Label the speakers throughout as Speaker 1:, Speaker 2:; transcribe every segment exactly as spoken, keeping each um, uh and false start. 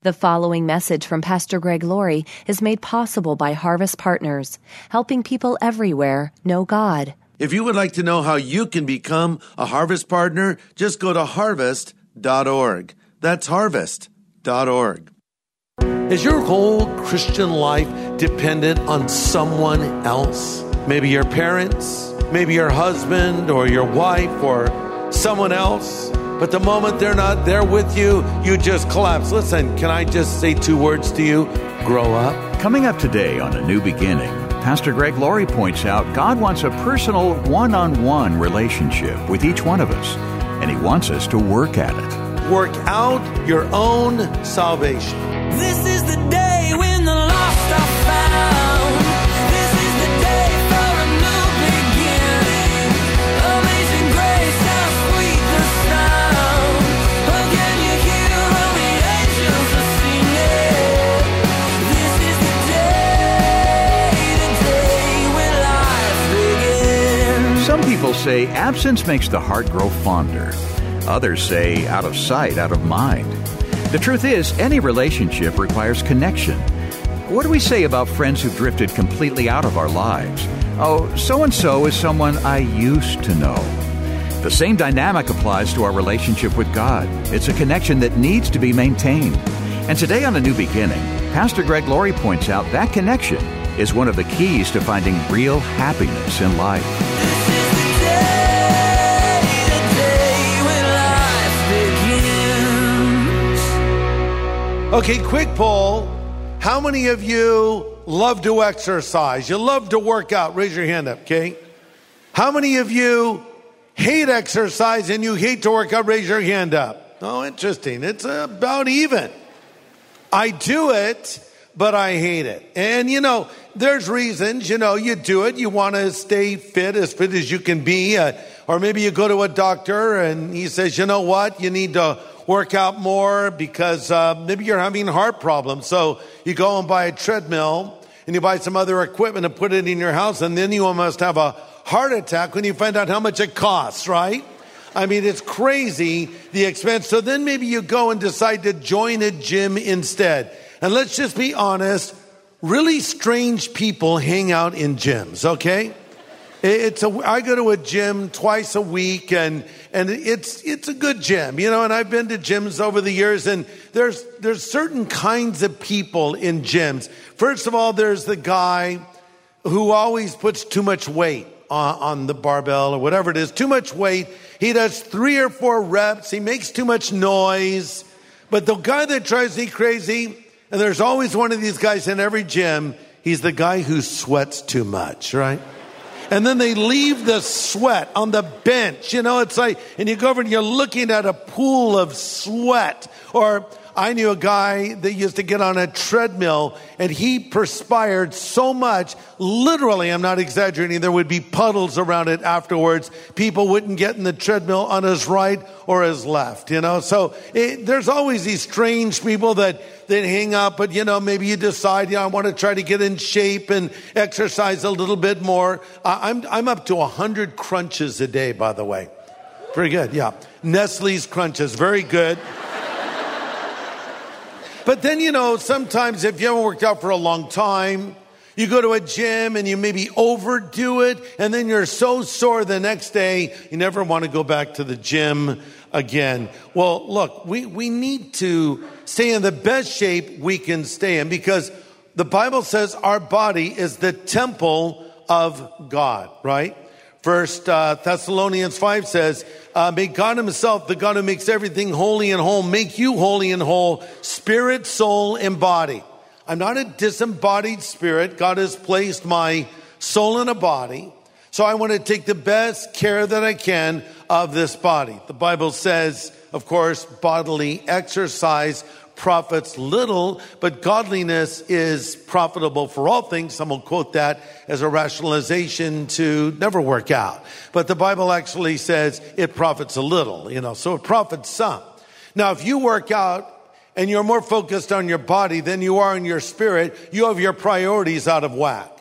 Speaker 1: The following message from Pastor Greg Laurie is made possible by Harvest Partners, helping people everywhere know God.
Speaker 2: If you would like to know how you can become a Harvest Partner, just go to harvest dot org. That's harvest dot org.
Speaker 3: Is your whole Christian life dependent on someone else? Maybe your parents, maybe your husband or your wife or someone else. But the moment they're not there with you, you just collapse. Listen, can I just say two words to you? Grow up.
Speaker 4: Coming up today on A New Beginning, Pastor Greg Laurie points out God wants a personal one-on-one relationship with each one of us, and He wants us to work at it.
Speaker 3: Work out your own salvation.
Speaker 5: This is the day when the lost are found. This is the day for a new beginning. Amazing grace, how sweet the sound. Oh, can you hear all the angels are singing? This is the day, the day when life begins.
Speaker 4: Some people say absence makes the heart grow fonder. Others say out of sight, out of mind. The truth is, any relationship requires connection. What do we say about friends who've drifted completely out of our lives? Oh, so-and-so is someone I used to know. The same dynamic applies to our relationship with God. It's a connection that needs to be maintained. And today on A New Beginning, Pastor Greg Laurie points out that connection is one of the keys to finding real happiness in life.
Speaker 3: Okay, quick poll. How many of you love to exercise? You love to work out? Raise your hand up, okay? How many of you hate exercise and you hate to work out? Raise your hand up. Oh, interesting. It's about even. I do it, but I hate it. And, you know, there's reasons. You know, you do it. You want to stay fit, as fit as you can be. Uh, or maybe you go to a doctor and he says, you know what? You need to work out more because uh, maybe you're having heart problems. So you go and buy a treadmill and you buy some other equipment and put it in your house, and then you almost have a heart attack when you find out how much it costs, right? I mean, it's crazy, the expense. So then maybe you go and decide to join a gym instead. And let's just be honest, really strange people hang out in gyms, okay? It's a, I go to a gym twice a week, and and it's it's a good gym, you know. And I've been to gyms over the years, and there's there's certain kinds of people in gyms. First of all, there's the guy who always puts too much weight on, on the barbell or whatever it is, too much weight. He does three or four reps. He makes too much noise. But the guy that drives me crazy, and there's always one of these guys in every gym, he's the guy who sweats too much, right? And then they leave the sweat on the bench. You know, it's like, and you go over and you're looking at a pool of sweat. Or I knew a guy that used to get on a treadmill and he perspired so much, literally, I'm not exaggerating, there would be puddles around it afterwards. People wouldn't get in the treadmill on his right or his left, you know. So it, there's always these strange people that, that hang up, but, you know, maybe you decide, you know, I want to try to get in shape and exercise a little bit more. Uh, I'm, I'm up to one hundred crunches a day, by the way. Pretty good, yeah. Nestle's Crunches, very good. But then, you know, sometimes if you haven't worked out for a long time, you go to a gym and you maybe overdo it, and then you're so sore the next day, you never want to go back to the gym again. Well, look, we, we need to stay in the best shape we can stay in, because the Bible says our body is the temple of God, right? First uh, Thessalonians five says, uh, may God himself, the God who makes everything holy and whole, make you holy and whole, spirit, soul, and body. I'm not a disembodied spirit. God has placed my soul in a body. So I want to take the best care that I can of this body. The Bible says, of course, bodily exercise profits little, but godliness is profitable for all things. Some will quote that as a rationalization to never work out. But the Bible actually says it profits a little, you know, so it profits some. Now, if you work out and you're more focused on your body than you are on your spirit, you have your priorities out of whack.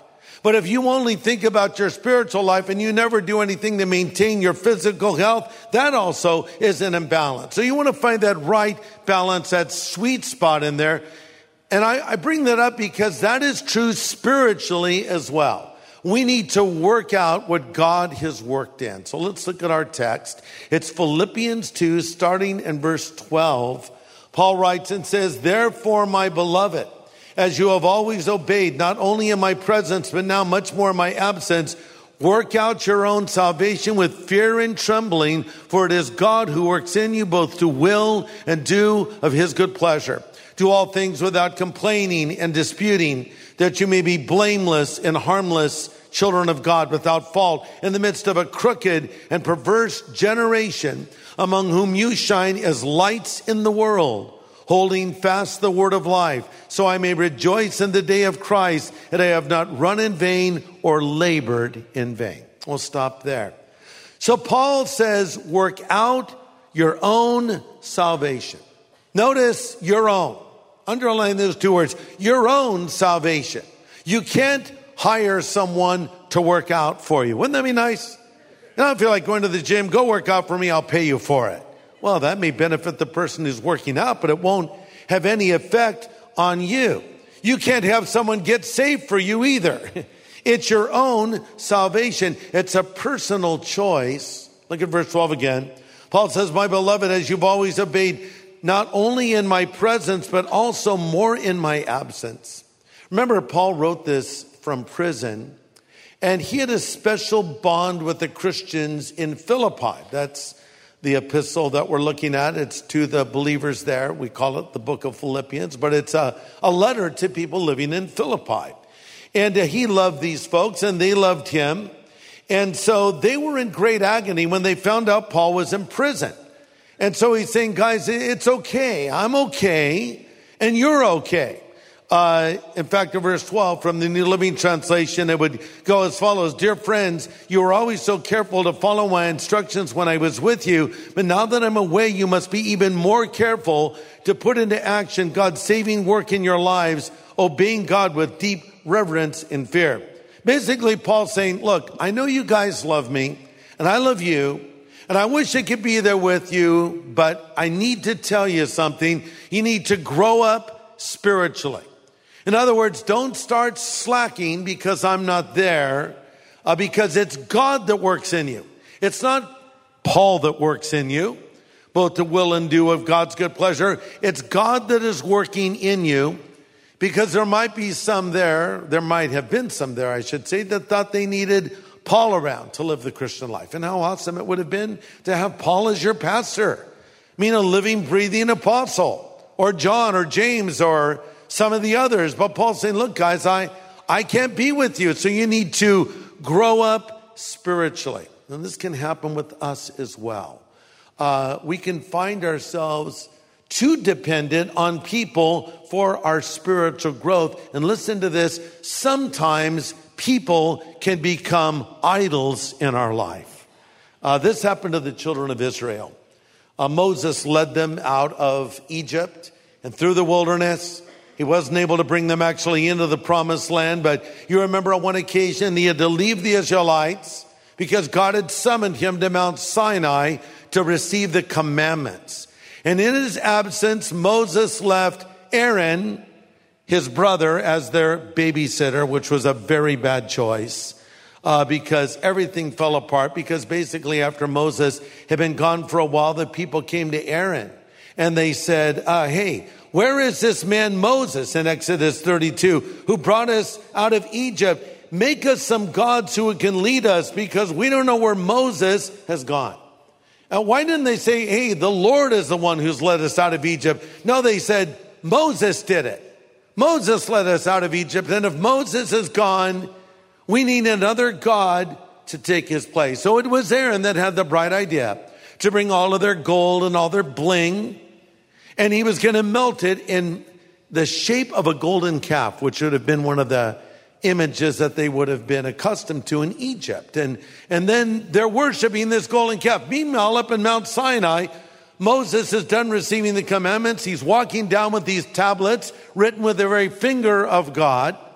Speaker 3: But if you only think about your spiritual life and you never do anything to maintain your physical health, that also is an imbalance. So you want to find that right balance, that sweet spot in there. And I, I bring that up because that is true spiritually as well. We need to work out what God has worked in. So let's look at our text. It's Philippians two, starting in verse twelve. Paul writes and says, "Therefore, my beloved, as you have always obeyed, not only in my presence, but now much more in my absence, work out your own salvation with fear and trembling, for it is God who works in you both to will and do of his good pleasure. Do all things without complaining and disputing, that you may be blameless and harmless children of God without fault in the midst of a crooked and perverse generation, among whom you shine as lights in the world, holding fast the word of life, so I may rejoice in the day of Christ, that I have not run in vain or labored in vain." We'll stop there. So Paul says, work out your own salvation. Notice your own. Underline those two words, your own salvation. You can't hire someone to work out for you. Wouldn't that be nice? I don't feel like going to the gym. Go work out for me. I'll pay you for it. Well, that may benefit the person who's working out, but it won't have any effect on you. You can't have someone get saved for you either. It's your own salvation. It's a personal choice. Look at verse twelve again. Paul says, "My beloved, as you've always obeyed, not only in my presence, but also more in my absence." Remember, Paul wrote this from prison, and he had a special bond with the Christians in Philippi. That's the epistle that we're looking at. It's to the believers there. We call it the book of Philippians, but it's a, a letter to people living in Philippi. And uh, he loved these folks, and they loved him. And so they were in great agony when they found out Paul was in prison. And so he's saying, guys, it's okay. I'm okay, and you're okay. Uh, in fact, in verse twelve from the New Living Translation, it would go as follows. "Dear friends, you were always so careful to follow my instructions when I was with you. But now that I'm away, you must be even more careful to put into action God's saving work in your lives, obeying God with deep reverence and fear." Basically, Paul's saying, look, I know you guys love me, and I love you, and I wish I could be there with you, but I need to tell you something. You need to grow up spiritually. In other words, don't start slacking because I'm not there, uh, because it's God that works in you. It's not Paul that works in you, both to will and do of God's good pleasure. It's God that is working in you, because there might be some there, there might have been some there, I should say, that thought they needed Paul around to live the Christian life. And how awesome it would have been to have Paul as your pastor. I mean, a living, breathing apostle, or John or James or some of the others. But Paul's saying, look, guys, I, I can't be with you. So you need to grow up spiritually. And this can happen with us as well. Uh, we can find ourselves too dependent on people for our spiritual growth. And listen to this. Sometimes people can become idols in our life. Uh, this happened to the children of Israel. Uh, Moses led them out of Egypt and through the wilderness. He wasn't able to bring them actually into the promised land, but you remember on one occasion he had to leave the Israelites because God had summoned him to Mount Sinai to receive the commandments. And in his absence, Moses left Aaron, his brother, as their babysitter, which was a very bad choice uh, because everything fell apart. Because basically after Moses had been gone for a while, the people came to Aaron and they said, uh, hey, where is this man Moses in Exodus thirty-two who brought us out of Egypt? Make us some gods who can lead us because we don't know where Moses has gone. And why didn't they say, hey, the Lord is the one who's led us out of Egypt? No, they said, Moses did it. Moses led us out of Egypt. And if Moses is gone, we need another God to take his place. So it was Aaron that had the bright idea to bring all of their gold and all their bling. And he was going to melt it in the shape of a golden calf, which would have been one of the images that they would have been accustomed to in Egypt. And, and then they're worshiping this golden calf. Meanwhile, up in Mount Sinai, Moses is done receiving the commandments. He's walking down with these tablets written with the very finger of God.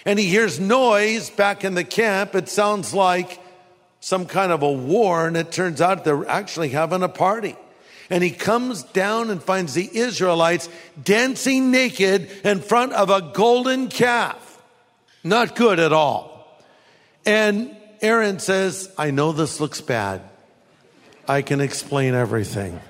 Speaker 3: And he hears noise back in the camp. It sounds like some kind of a war, and it turns out they're actually having a party. And he comes down and finds the Israelites dancing naked in front of a golden calf. Not good at all. And Aaron says, I know this looks bad. I can explain everything.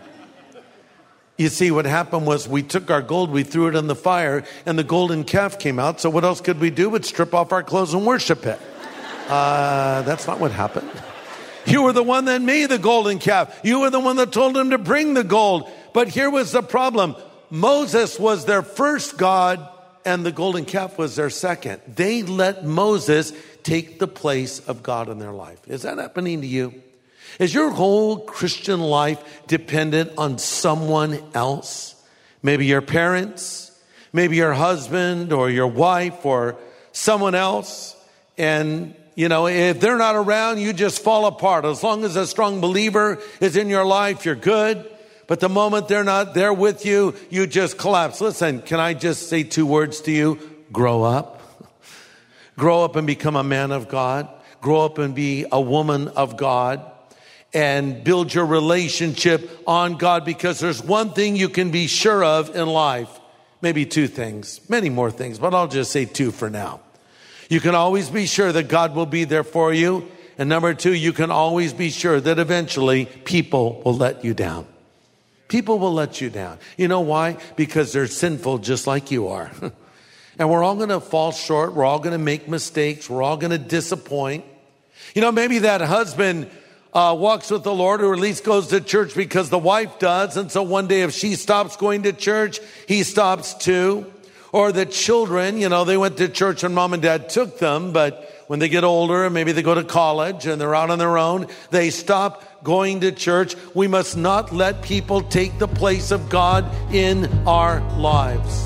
Speaker 3: You see, what happened was we took our gold, we threw it in the fire, and the golden calf came out. So what else could we do but strip off our clothes and worship it? Uh, that's not what happened. You were the one that made the golden calf. You were the one that told him to bring the gold. But here was the problem. Moses was their first god, and the golden calf was their second. They let Moses take the place of God in their life. Is that happening to you? Is your whole Christian life dependent on someone else? Maybe your parents, maybe your husband or your wife or someone else. And, you know, if they're not around, you just fall apart. As long as a strong believer is in your life, you're good. But the moment they're not there with you, you just collapse. Listen, can I just say two words to you? Grow up. Grow up and become a man of God. Grow up and be a woman of God. And build your relationship on God, because there's one thing you can be sure of in life. Maybe two things, many more things, but I'll just say two for now. You can always be sure that God will be there for you. And number two, you can always be sure that eventually people will let you down. People will let you down. You know why? Because they're sinful just like you are. And we're all going to fall short. We're all going to make mistakes. We're all going to disappoint. You know, maybe that husband Uh, walks with the Lord, or at least goes to church because the wife does. And so one day if she stops going to church, he stops too. Or the children, you know, they went to church and mom and dad took them, but when they get older and maybe they go to college and they're out on their own, they stop going to church. We must not let people take the place of God in our lives.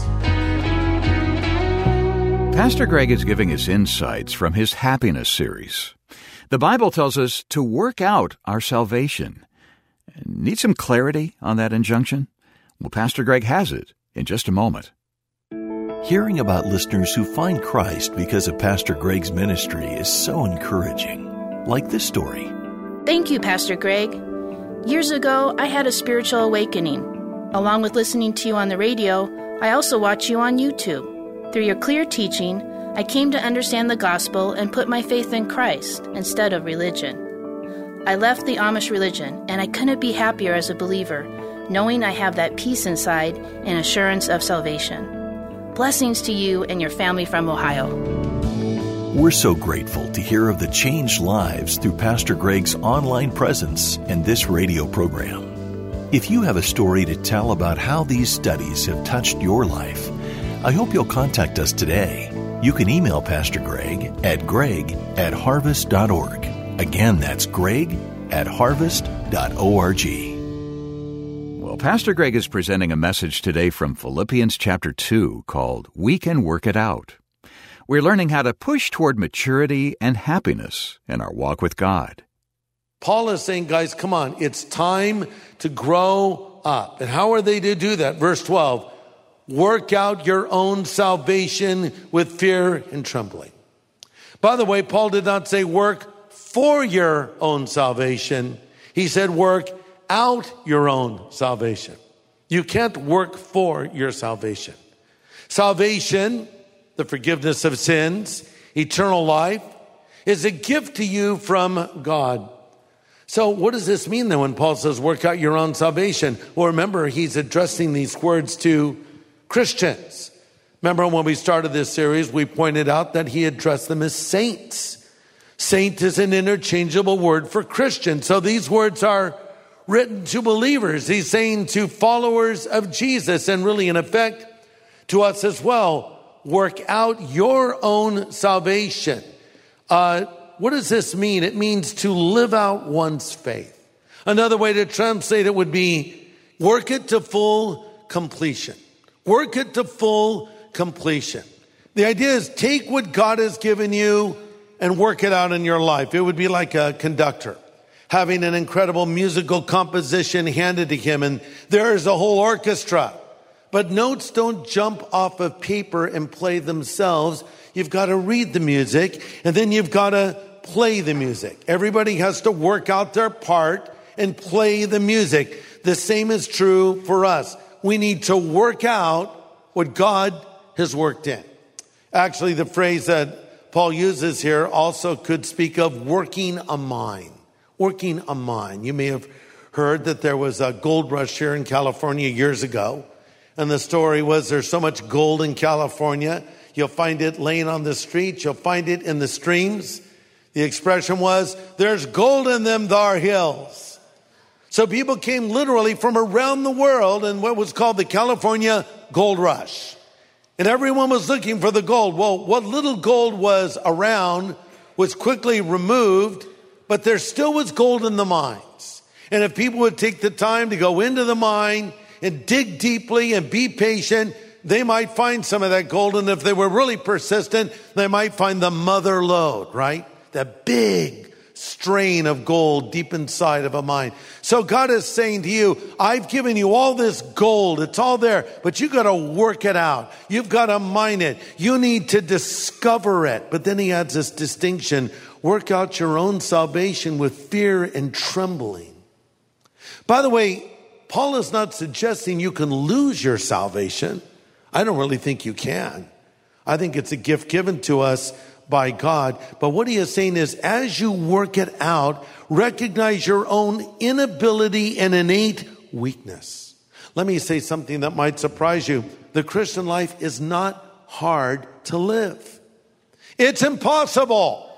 Speaker 4: Pastor Greg is giving us insights from his Happiness series. The Bible tells us to work out our salvation. Need some clarity on that injunction? Well, Pastor Greg has it in just a moment.
Speaker 6: Hearing about listeners who find Christ because of Pastor Greg's ministry is so encouraging. Like this story.
Speaker 7: Thank you, Pastor Greg. Years ago, I had a spiritual awakening. Along with listening to you on the radio, I also watch you on YouTube. Through your clear teaching, I came to understand the gospel and put my faith in Christ instead of religion. I left the Amish religion, and I couldn't be happier as a believer, knowing I have that peace inside and assurance of salvation. Blessings to you and your family from Ohio.
Speaker 6: We're so grateful to hear of the changed lives through Pastor Greg's online presence and this radio program. If you have a story to tell about how these studies have touched your life, I hope you'll contact us today. You can email Pastor Greg at greg at harvest dot org. Again, that's greg at harvest dot org.
Speaker 4: Well, Pastor Greg is presenting a message today from Philippians chapter two called We Can Work It Out. We're learning how to push toward maturity and happiness in our walk with God.
Speaker 3: Paul is saying, guys, come on, it's time to grow up. And how are they to do that? Verse twelve. Work out your own salvation with fear and trembling. By the way, Paul did not say work for your own salvation. He said work out your own salvation. You can't work for your salvation. Salvation, the forgiveness of sins, eternal life, is a gift to you from God. So what does this mean then when Paul says work out your own salvation? Well, remember, he's addressing these words to Christians. Remember when we started this series, we pointed out that he addressed them as saints. Saint is an interchangeable word for Christian. So these words are written to believers. He's saying to followers of Jesus, and really in effect to us as well, work out your own salvation. Uh, what does this mean? It means to live out one's faith. Another way to translate it would be work it to full completion. Work it to full completion. The idea is take what God has given you and work it out in your life. It would be like a conductor having an incredible musical composition handed to him, and there is a whole orchestra. But notes don't jump off of paper and play themselves. You've got to read the music, and then you've got to play the music. Everybody has to work out their part and play the music. The same is true for us. We need to work out what God has worked in. Actually, the phrase that Paul uses here also could speak of working a mine. Working a mine. You may have heard that there was a gold rush here in California years ago. And the story was there's so much gold in California, you'll find it laying on the streets, you'll find it in the streams. The expression was, there's gold in them thar hills. So people came literally from around the world in what was called the California Gold Rush. And everyone was looking for the gold. Well, what little gold was around was quickly removed, but there still was gold in the mines. And if people would take the time to go into the mine and dig deeply and be patient, they might find some of that gold. And if they were really persistent, they might find the mother lode, right? That big strain of gold deep inside of a mine. So God is saying to you, I've given you all this gold. It's all there, but you got to work it out. You've got to mine it. You need to discover it. But then he adds this distinction, work out your own salvation with fear and trembling. By the way, Paul is not suggesting you can lose your salvation. I don't really think you can. I think it's a gift given to us by God. But what he is saying is, as you work it out, recognize your own inability and innate weakness. Let me say something that might surprise you. The Christian life is not hard to live. It's impossible.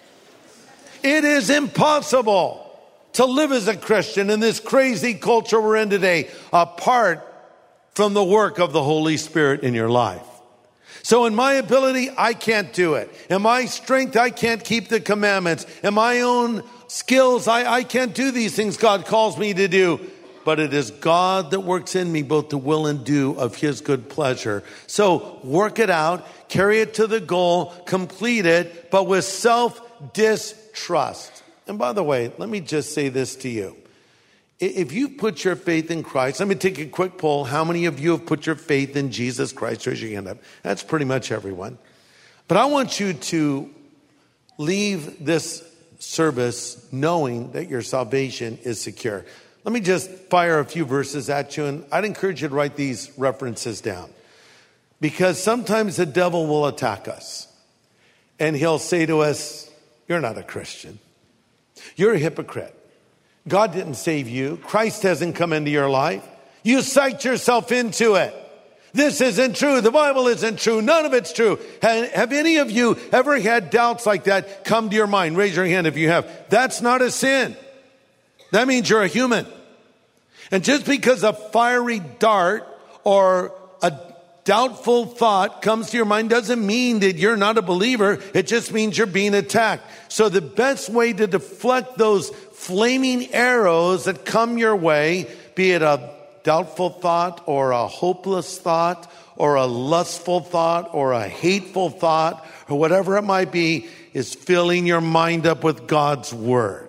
Speaker 3: It is impossible to live as a Christian in this crazy culture we're in today, apart from the work of the Holy Spirit in your life. So in my ability, I can't do it. In my strength, I can't keep the commandments. In my own skills, I, I can't do these things God calls me to do. But it is God that works in me both to will and do of his good pleasure. So work it out, carry it to the goal, complete it, but with self-distrust. And by the way, let me just say this to you. If you put your faith in Christ, let me take a quick poll. How many of you have put your faith in Jesus Christ? Raise your hand up. That's pretty much everyone. But I want you to leave this service knowing that your salvation is secure. Let me just fire a few verses at you, and I'd encourage you to write these references down. Because sometimes the devil will attack us. And he'll say to us, you're not a Christian. You're a hypocrite. God didn't save you. Christ hasn't come into your life. You psyched yourself into it. This isn't true. The Bible isn't true. None of it's true. Have, have any of you ever had doubts like that come to your mind? Raise your hand if you have. That's not a sin. That means you're a human. And just because a fiery dart or a doubtful thought comes to your mind doesn't mean that you're not a believer. It just means you're being attacked. So the best way to deflect those flaming arrows that come your way, be it a doubtful thought or a hopeless thought or a lustful thought or a hateful thought or whatever it might be, is filling your mind up with God's word.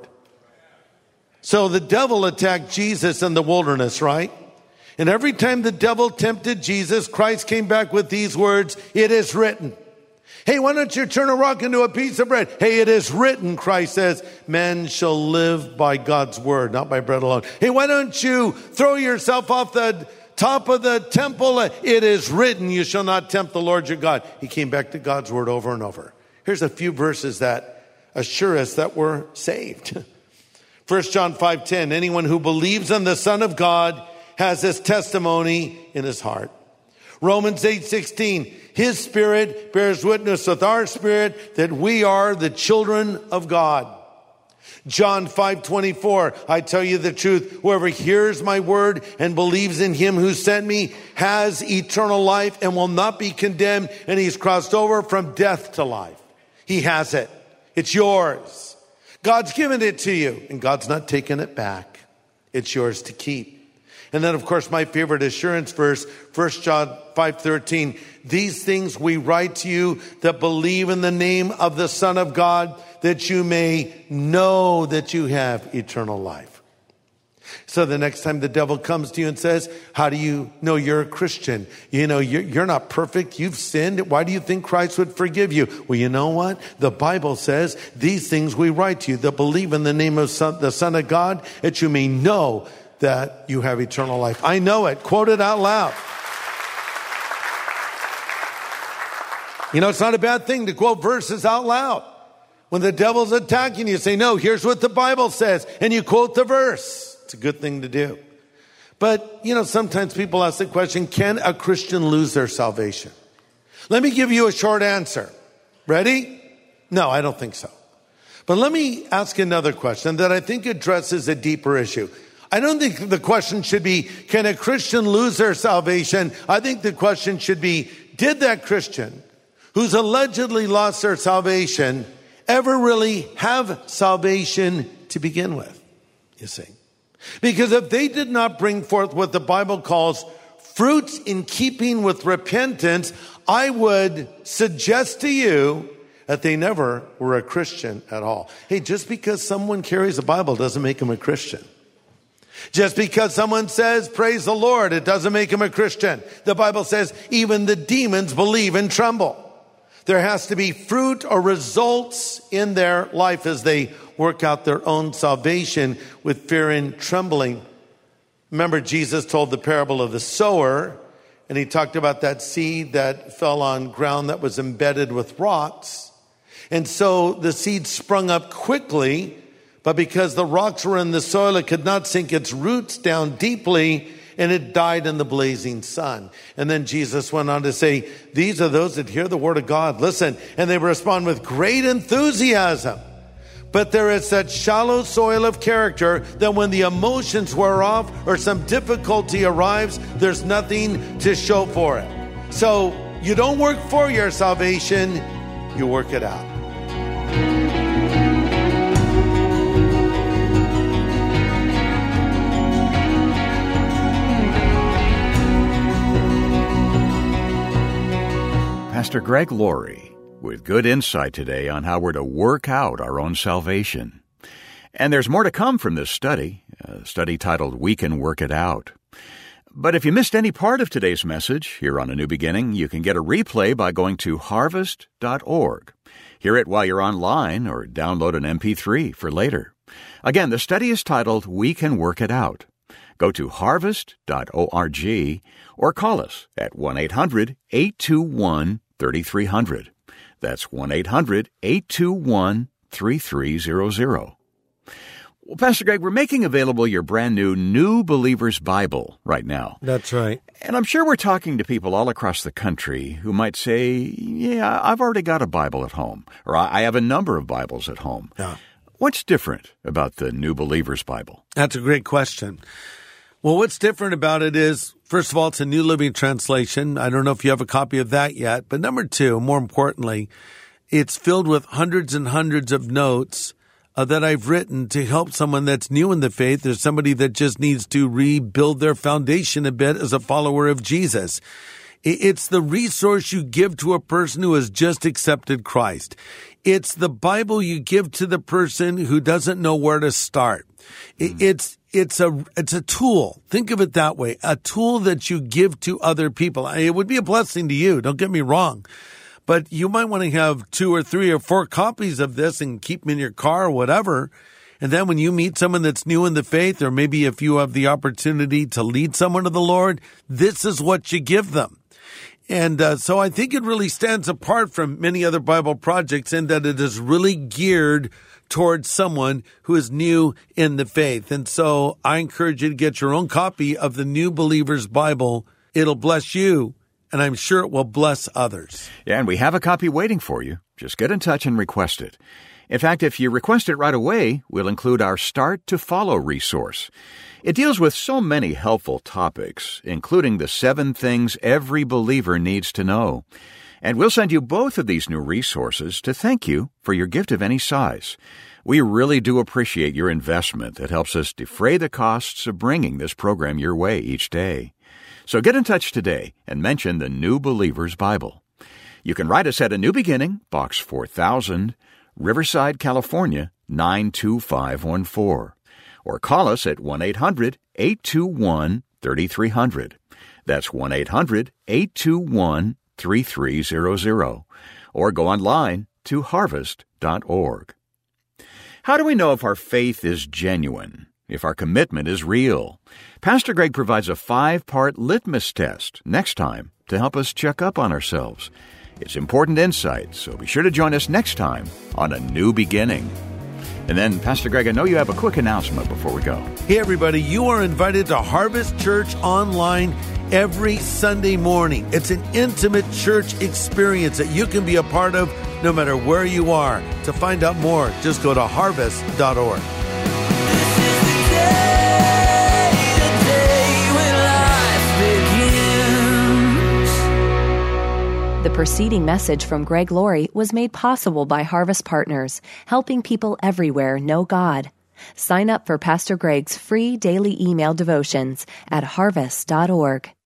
Speaker 3: So the devil attacked Jesus in the wilderness, right? And every time the devil tempted Jesus, Christ came back with these words, it is written. Hey, why don't you turn a rock into a piece of bread? Hey, it is written, Christ says, men shall live by God's word, not by bread alone. Hey, why don't you throw yourself off the top of the temple? It is written, you shall not tempt the Lord your God. He came back to God's word over and over. Here's a few verses that assure us that we're saved. First John five ten, anyone who believes in the Son of God has this testimony in his heart. Romans eight sixteen, his spirit bears witness with our spirit that we are the children of God. John five twenty-four, I tell you the truth, whoever hears my word and believes in him who sent me has eternal life and will not be condemned, and he's crossed over from death to life. He has it. It's yours. God's given it to you, and God's not taking it back. It's yours to keep. And then, of course, my favorite assurance verse, First John five thirteen. These things we write to you that believe in the name of the Son of God, that you may know that you have eternal life. So the next time the devil comes to you and says, how do you know you're a Christian? You know, you're, you're not perfect. You've sinned. Why do you think Christ would forgive you? Well, you know what? The Bible says, these things we write to you that believe in the name of son, the Son of God, that you may know that you have eternal life. I know it. Quote it out loud. You know, it's not a bad thing to quote verses out loud. When the devil's attacking you, say, no, here's what the Bible says. And you quote the verse. It's a good thing to do. But, you know, sometimes people ask the question, can a Christian lose their salvation? Let me give you a short answer. Ready? No, I don't think so. But let me ask another question that I think addresses a deeper issue. I don't think the question should be, can a Christian lose their salvation? I think the question should be, did that Christian who's allegedly lost their salvation ever really have salvation to begin with? You see. Because if they did not bring forth what the Bible calls fruits in keeping with repentance, I would suggest to you that they never were a Christian at all. Hey, just because someone carries a Bible doesn't make them a Christian. Just because someone says, praise the Lord, it doesn't make them a Christian. The Bible says even the demons believe and tremble. There has to be fruit or results in their life as they work out their own salvation with fear and trembling. Remember, Jesus told the parable of the sower, and he talked about that seed that fell on ground that was embedded with rocks. And so the seed sprung up quickly, but because the rocks were in the soil, it could not sink its roots down deeply, and it died in the blazing sun. And then Jesus went on to say, these are those that hear the word of God. Listen, and they respond with great enthusiasm. But there is such shallow soil of character that when the emotions wear off or some difficulty arrives, there's nothing to show for it. So you don't work for your salvation, you work it out.
Speaker 4: Pastor Greg Laurie with good insight today on how we're to work out our own salvation. And there's more to come from this study, a study titled We Can Work It Out. But if you missed any part of today's message here on A New Beginning, you can get a replay by going to harvest dot org. Hear it while you're online or download an M P three for later. Again, the study is titled We Can Work It Out. Go to harvest dot org or call us at one eight hundred eight two one three three zero zero. That's one eight hundred eight two one three three zero zero. Well, Pastor Greg, we're making available your brand new New Believer's Bible right now.
Speaker 3: That's right.
Speaker 4: And I'm sure we're talking to people all across the country who might say, yeah, I've already got a Bible at home, or I have a number of Bibles at home.
Speaker 3: Yeah.
Speaker 4: What's different about the New Believer's Bible?
Speaker 3: That's a great question. Well, what's different about it is, first of all, it's a New Living Translation. I don't know if you have a copy of that yet. But number two, more importantly, it's filled with hundreds and hundreds of notes uh, that I've written to help someone that's new in the faith or somebody that just needs to rebuild their foundation a bit as a follower of Jesus. It's the resource you give to a person who has just accepted Christ. It's the Bible you give to the person who doesn't know where to start. Mm. It's It's a it's a tool. Think of it that way. A tool that you give to other people. It would be a blessing to you. Don't get me wrong. But you might want to have two or three or four copies of this and keep them in your car or whatever. And then when you meet someone that's new in the faith, or maybe if you have the opportunity to lead someone to the Lord, this is what you give them. And uh, so I think it really stands apart from many other Bible projects in that it is really geared towards someone who is new in the faith. And so I encourage you to get your own copy of the New Believer's Bible. It'll bless you, and I'm sure it will bless others.
Speaker 4: Yeah, and we have a copy waiting for you. Just get in touch and request it. In fact, if you request it right away, we'll include our Start to Follow resource. It deals with so many helpful topics, including the seven things every believer needs to know. And we'll send you both of these new resources to thank you for your gift of any size. We really do appreciate your investment that helps us defray the costs of bringing this program your way each day. So get in touch today and mention the New Believer's Bible. You can write us at A New Beginning, Box four thousand, Riverside, California, nine two five one four. or call us at one eight hundred eight two one three three zero zero. That's one eight hundred eight two one three three zero zero. Or go online to harvest dot org. How do we know if our faith is genuine, if our commitment is real? Pastor Greg provides a five-part litmus test next time to help us check up on ourselves. It's important insight, so be sure to join us next time on A New Beginning. And then, Pastor Greg, I know you have a quick announcement before we go.
Speaker 2: Hey, everybody, you are invited to Harvest Church Online every Sunday morning. It's an intimate church experience that you can be a part of no matter where you are. To find out more, just go to harvest dot org.
Speaker 1: The preceding message from Greg Laurie was made possible by Harvest Partners, helping people everywhere know God. Sign up for Pastor Greg's free daily email devotions at harvest dot org.